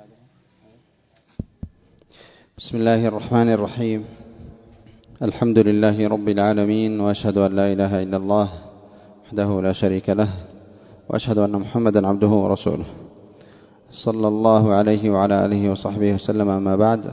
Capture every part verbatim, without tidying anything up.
بسم الله الرحمن الرحيم. الحمد لله رب العالمين، وأشهد أن لا إله إلا الله وحده لا شريك له، وأشهد أن محمدا عبده ورسوله صلى الله عليه وعلى آله وصحبه وسلم. أما بعد،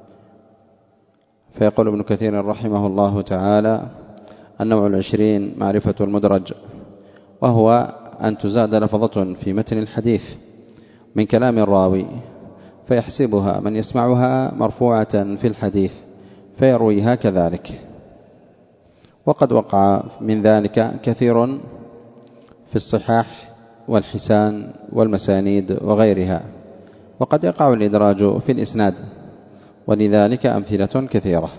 فيقول ابن كثير رحمه الله تعالى: النوع العشرين معرفة المدرج، وهو أن تزاد لفظة في متن الحديث من كلام الراوي فيحسبها من يسمعها مرفوعة في الحديث فيرويها كذلك. وقد وقع من ذلك كثير في الصحاح والحسان والمسانيد وغيرها، وقد يقع الإدراج في الإسناد، ولذلك أمثلة كثيرة.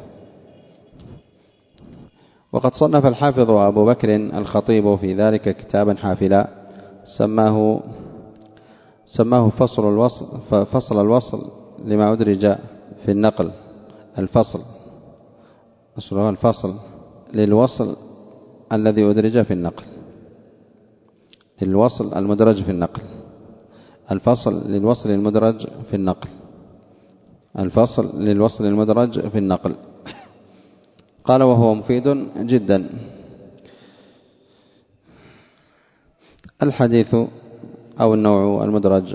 وقد صنف الحافظ أبو بكر الخطيب في ذلك كتابا حافلا سماه سماه فصل الوصل فصل الوصل لما أدرج في النقل. الفصل أصله الفصل للوصل الذي أدرج في النقل، للوصل المدرج في النقل، الفصل للوصل المدرج في النقل، الفصل للوصل المدرج في النقل. قال: وهو مفيد جدا. الحديث أو النوع المدرج،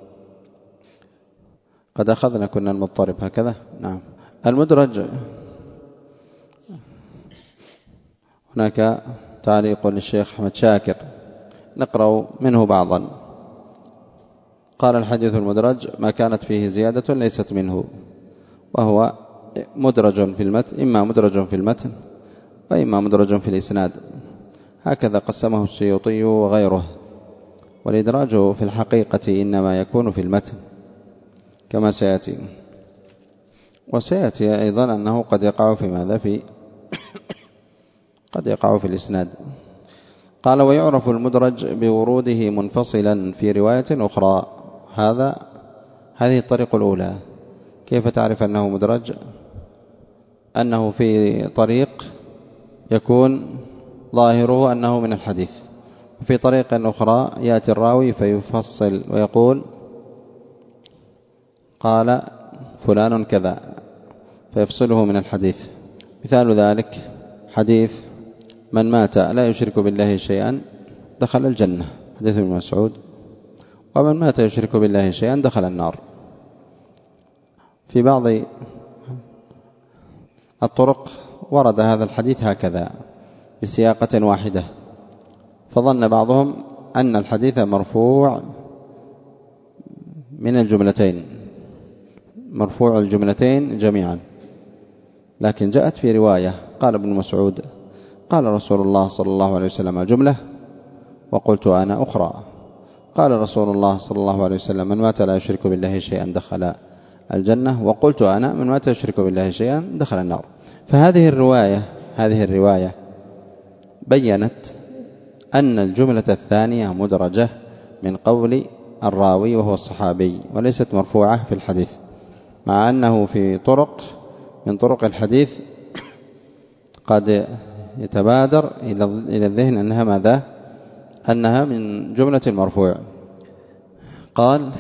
قد أخذنا كنا المضطرب هكذا. نعم. المدرج هناك تعليق للشيخ أحمد شاكر، نقرأ منه بعضا. قال: الحديث المدرج ما كانت فيه زيادة ليست منه، وهو مدرج في المتن، إما مدرج في المتن وإما مدرج في الإسناد. هكذا قسمه السيوطي وغيره. والإدراج في الحقيقة إنما يكون في المتن كما سيأتي. وسيأتي أيضا أنه قد يقع في ماذا في قد يقع في الإسناد. قال: ويعرف المدرج بوروده منفصلا في رواية أخرى. هذا هذه الطريقة الأولى. كيف تعرف أنه مدرج؟ أنه في طريق يكون ظاهره أنه من الحديث، وفي طريقة أخرى يأتي الراوي فيفصل ويقول: قال فلان كذا، فيفصله من الحديث. مثال ذلك حديث: من مات لا يشرك بالله شيئا دخل الجنة، حديث ابن مسعود. ومن مات يشرك بالله شيئا دخل النار. في بعض الطرق ورد هذا الحديث هكذا بسياقة واحدة، فظن بعضهم أن الحديث مرفوع من الجملتين، مرفوع الجملتين جميعا. لكن جاءت في رواية قال ابن مسعود: قال رسول الله صلى الله عليه وسلم جملة وقلت أنا أخرى. قال رسول الله صلى الله عليه وسلم: من مات لا يشرك بالله شيئا دخل الجنة، وقلت أنا: من مات يشرك بالله شيئا دخل النار. فهذه الرواية هذه الرواية بيّنت أن الجملة الثانية مدرجة من قول الراوي وهو الصحابي، وليست مرفوعة في الحديث، مع أنه في طرق من طرق الحديث قد يتبادر إلى الذهن أنها ماذا؟ أنها من جملة المرفوع. قال: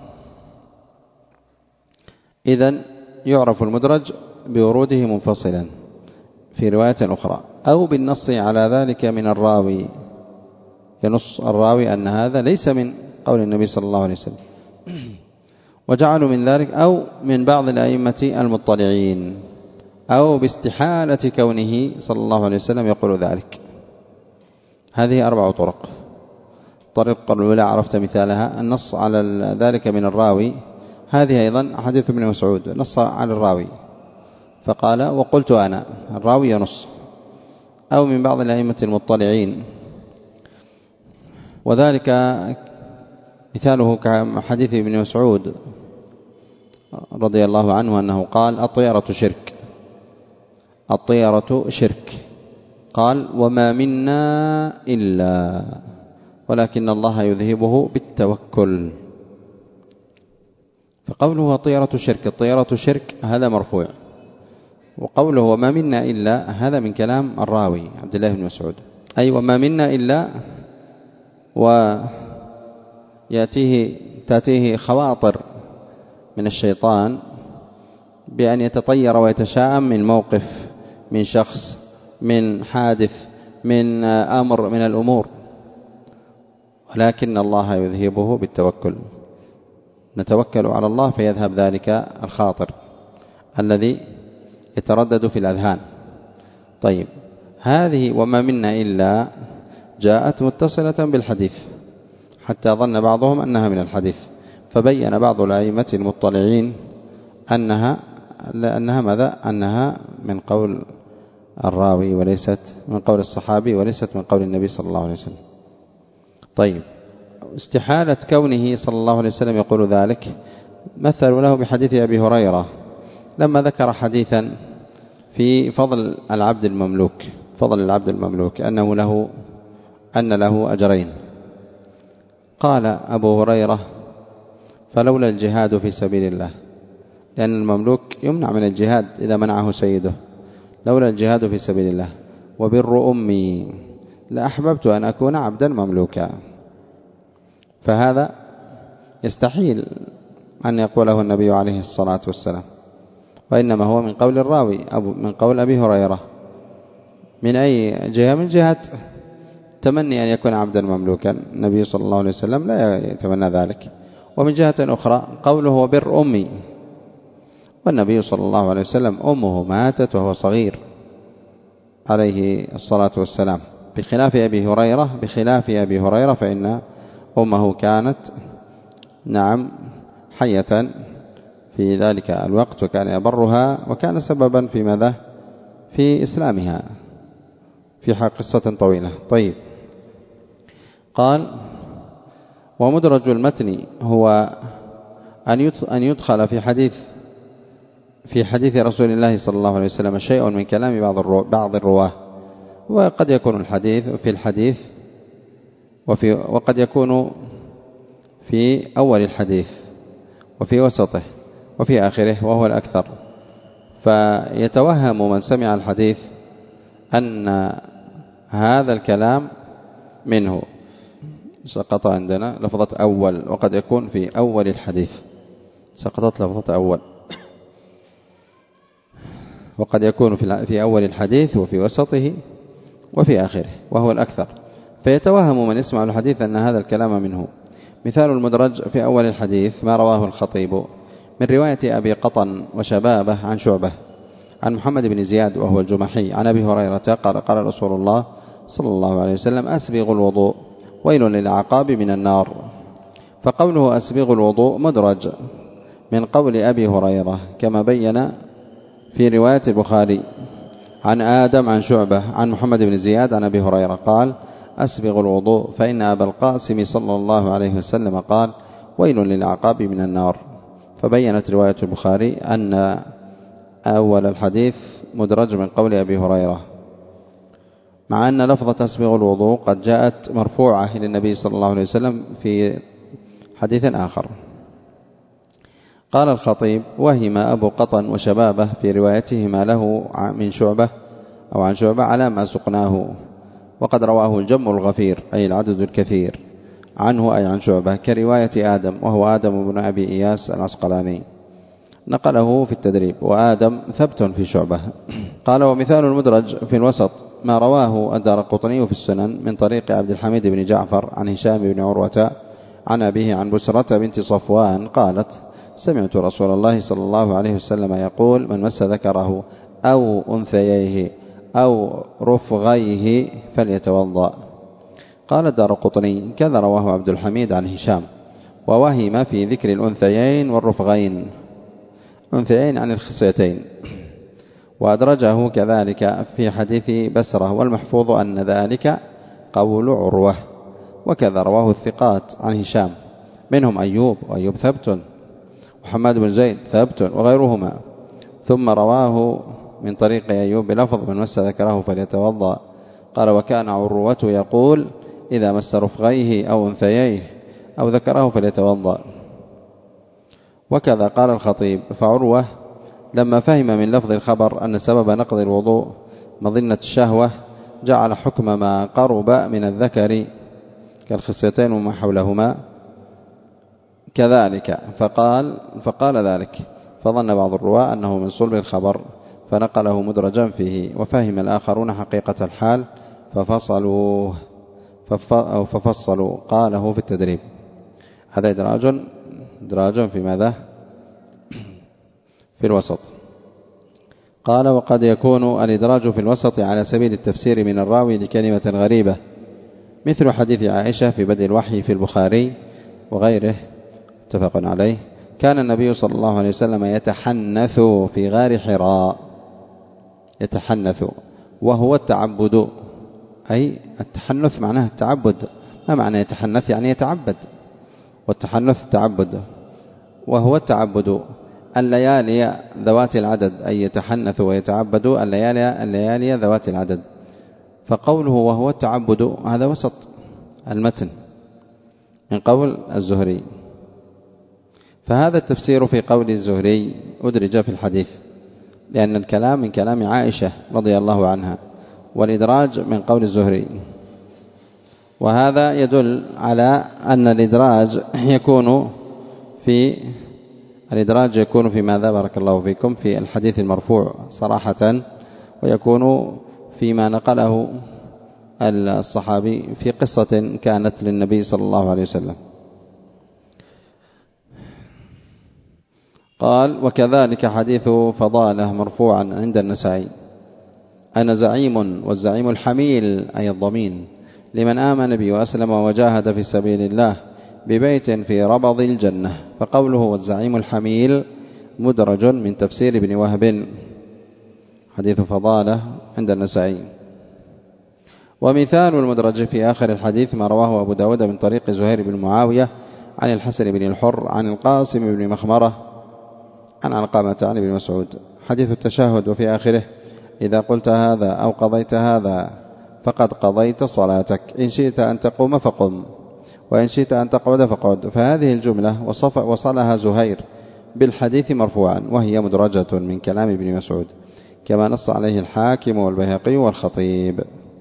إذن يعرف المدرج بوروده منفصلا في رواية أخرى، أو بالنص على ذلك من الراوي، ينص الراوي أن هذا ليس من قول النبي صلى الله عليه وسلم، وجعلوا من ذلك، أو من بعض الأئمة المطلعين، أو باستحالة كونه صلى الله عليه وسلم يقول ذلك. هذه أربع طرق. الطريقة الأولى عرفت مثالها، النص على ذلك من الراوي. هذه أيضا حديث ابن مسعود، نص على الراوي فقال: وقلت أنا، الراوي ينص. أو من بعض الأئمة المطلعين، وذلك مثاله كحديث ابن مسعود رضي الله عنه أنه قال: الطيرة شرك، الطيرة شرك. قال: وما منا إلا ولكن الله يذهبه بالتوكل. فقوله الطيرة شرك، الطيرة شرك، هذا مرفوع. وقوله وما منا إلا، هذا من كلام الراوي عبد الله بن مسعود، أي وما منا إلا، ويأتيه تأتيه خواطر من الشيطان بأن يتطير ويتشاءم من موقف، من شخص، من حادث، من أمر من الأمور، ولكن الله يذهبه بالتوكل. نتوكل على الله فيذهب ذلك الخاطر الذي يتردد في الأذهان. طيب، هذه وما منا إلا جاءت متصلة بالحديث، حتى ظن بعضهم أنها من الحديث، فبين بعض الأئمة المطلعين أنها أنها ماذا؟ أنها من قول الراوي وليست من قول الصحابي وليست من قول النبي صلى الله عليه وسلم. طيب، استحالة كونه صلى الله عليه وسلم يقول ذلك مثلوا له بحديث أبي هريرة لما ذكر حديثا في فضل العبد المملوك، فضل العبد المملوك أنه له أن له أجرين. قال أبو هريرة: فلولا الجهاد في سبيل الله، لأن المملوك يمنع من الجهاد إذا منعه سيده، لولا الجهاد في سبيل الله وبر أمي لأحببت أن أكون عبدا مملوكا. فهذا يستحيل أن يقوله النبي عليه الصلاة والسلام، وإنما هو من قول الراوي أبو من قول أبي هريرة. من أي جهة؟ من جهة تمني أن يكون عبدا مملوكا، النبي صلى الله عليه وسلم لا يتمنى ذلك. ومن جهة أخرى قوله وبر أمي، والنبي صلى الله عليه وسلم أمه ماتت وهو صغير عليه الصلاة والسلام، بخلاف أبي هريرة بخلاف أبي هريرة فإن أمه كانت نعم حية في ذلك الوقت، وكان يبرها وكان سببا في ماذا؟ في إسلامها، في قصة طويلة. طيب، قال: ومدرج المتن هو أن يدخل في حديث في حديث رسول الله صلى الله عليه وسلم شيء من كلام بعض بعض الرواه، وقد يكون الحديث في الحديث وفي وقد يكون في أول الحديث وفي وسطه وفي آخره، وهو الأكثر. فيتوهم من سمع الحديث أن هذا الكلام منه. سقط عندنا لفظة أول، وقد يكون في أول الحديث، سقطت لفظة أول، وقد يكون في أول الحديث وفي وسطه وفي آخره، وهو الأكثر. فيتوهم من يسمع الحديث أن هذا الكلام منه. مثال المدرج في أول الحديث ما رواه الخطيب من رواية أبي قطن وشبابه عن شعبة عن محمد بن زياد وهو الجمحي عن أبي هريرة قال: قال رسول الله صلى الله عليه وسلم: أسبغ الوضوء ويل للعقاب من النار. فقوله أسبغ الوضوء مدرج من قول أبي هريرة، كما بين في رواية البخاري عن آدم عن شعبة عن محمد بن زياد عن أبي هريرة قال: أسبغ الوضوء فإن أبا القاسم صلى الله عليه وسلم قال: ويل للعقاب من النار. فبينت رواية البخاري أن أول الحديث مدرج من قول أبي هريرة، مع أن لفظة أسبغ الوضوء قد جاءت مرفوعة إلى النبي صلى الله عليه وسلم في حديث آخر. قال الخطيب: وهم أبو قطن وشبابه في روايتهما له من شعبة أو عن شعبة على ما سقناه، وقد رواه الجم الغفير أي العدد الكثير عنه أي عن شعبة، كرواية آدم وهو آدم بن أبي إياس العسقلاني نقله في التدريب، وآدم ثبت في شعبة. قال: ومثال المدرج في الوسط ما رواه الدارقطني في السنن من طريق عبد الحميد بن جعفر عن هشام بن عروة عن أبيه عن بسرة بنت صفوان قالت: سمعت رسول الله صلى الله عليه وسلم يقول: من مس ذكره أو أنثييه أو رفغيه فليتوضأ. قال الدارقطني: كذا رواه عبد الحميد عن هشام، ووهم في ذكر الأنثيين والرفغين، أنثيين عن الخصيتين، وأدرجه كذلك في حديث بسرة، والمحفوظ أن ذلك قول عروة. وكذا رواه الثقات عن هشام منهم أيوب، وأيوب ثبت، محمد بن زيد ثبت وغيرهما. ثم رواه من طريق أيوب بلفظ: من مس ذكره فليتوضأ. قال: وكان عروة يقول: إذا مس رفغيه أو أنثييه أو ذكره فليتوضأ. وكذا قال الخطيب: فعروة لما فهم من لفظ الخبر أن سبب نقض الوضوء مظنة الشهوة جعل حكم ما قرب من الذكر كالخصيتين وما حولهما كذلك فقال فقال ذلك، فظن بعض الرواة أنه من صلب الخبر فنقله مدرجا فيه، وفهم الآخرون حقيقة الحال ففصلوا أو ففصلوا قاله في التدريب. هذا إدراج إدراج في ماذا؟ في الوسط. قال وقد يكون الإدراج في الوسط على سبيل التفسير من الراوي لكلمة غريبة، مثل حديث عائشة في بدء الوحي في البخاري وغيره متفق عليه. كان النبي صلى الله عليه وسلم يتحنث في غار حراء، يتحنث وهو التعبد، أي التحنث معناه التعبد. ما معنى يتحنث؟ يعني يتعبد، والتحنث التعبد، وهو التعبد الليالي ذوات العدد، أي يتحنث ويتعبد الليالي الليالي ذوات العدد. فقوله وهو التعبد هذا وسط المتن من قول الزهري، فهذا التفسير في قول الزهري أدرج في الحديث، لأن الكلام من كلام عائشة رضي الله عنها، والإدراج من قول الزهري. وهذا يدل على أن الإدراج يكون في الإدراج يكون في ماذا؟ بارك الله فيكم، في الحديث المرفوع صراحة، ويكون فيما نقله الصحابي في قصة كانت للنبي صلى الله عليه وسلم. قال وكذلك حديث فضالة مرفوعا عند النسائي، أنا زعيم والزعيم الحميل أي الضمين لمن آمن بي وأسلم وجاهد في سبيل الله ببيت في ربض الجنة. فقوله والزعيم الحميل مدرج من تفسير ابن وهب، حديث فضالة عند النسائي. ومثال المدرج في آخر الحديث ما رواه أبو داود من طريق زهير بن معاوية عن الحسن بن الحر عن القاسم بن مخمرة عن علقمة عن ابن مسعود، حديث التشهد وفي آخره إذا قلت هذا أو قضيت هذا فقد قضيت صلاتك، إن شئت أن تقوم فقم وإن شئت أن تقعد فقعد. فهذه الجملة وصلها زهير بالحديث مرفوعا، وهي مدرجة من كلام ابن مسعود كما نص عليه الحاكم والبيهقي والخطيب.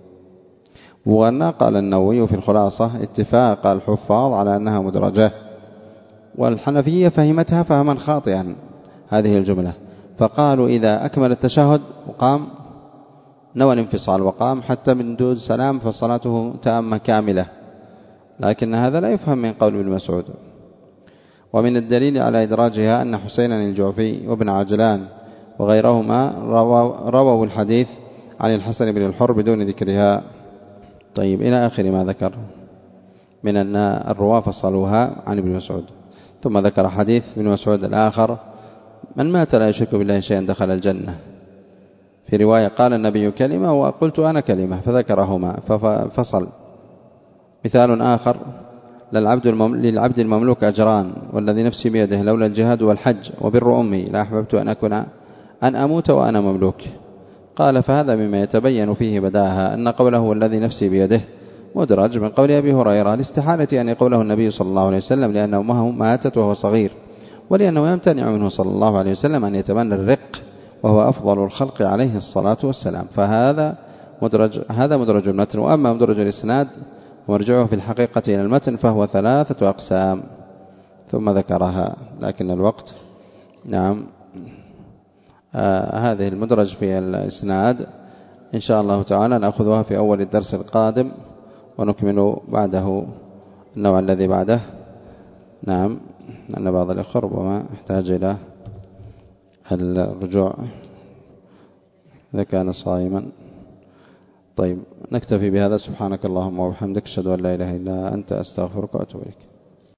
ونقل النووي في الخلاصة اتفاق الحفاظ على أنها مدرجة، والحنفية فهمتها فهما خاطئا هذه الجملة، فقالوا إذا أكمل التشهد وقام نوى الانفصال وقام حتى من دون سلام فصلاته تامة كاملة، لكن هذا لا يفهم من قول ابن مسعود. ومن الدليل على إدراجها أن حسينا الجعفي وابن عجلان وغيرهما رووا الحديث عن الحسن بن الحر بدون ذكرها. طيب إلى آخر ما ذكر من أن الرواة فصلوها عن ابن مسعود، ثم ذكر حديث ابن مسعود الآخر من مات لا يشرك بالله شيئا دخل الجنة. في رواية قال النبي كلمة وقلت أنا كلمة فذكرهما ففصل. مثال آخر للعبد المملوك أجران والذي نفسي بيده لولا الجهاد والحج وبر أمي لا أحببت أن أكون أن أموت وأنا مملوك. قال فهذا مما يتبين فيه بداها أن قوله والذي نفسي بيده مدرج من قول أبي هريرة لاستحالة أن يقوله النبي صلى الله عليه وسلم لأن أمه ماتت وهو صغير، ولأنه يمتنع منه صلى الله عليه وسلم أن يتمنى الرق وهو أفضل الخلق عليه الصلاة والسلام. فهذا مدرج هذا مدرج المتن. وأما مدرج الإسناد ومرجعه في الحقيقة إلى المتن فهو ثلاثة أقسام ثم ذكرها، لكن الوقت نعم. آه هذه المدرج في الإسناد إن شاء الله تعالى نأخذها في أول الدرس القادم ونكمل بعده النوع الذي بعده. نعم، لأن بعض الأخوة ربما يحتاج إلى الرجوع إذا كان صائما. طيب نكتفي بهذا. سبحانك اللهم وبحمدك أشهد أن لا إله إلا أنت أستغفرك وأتوب إليك.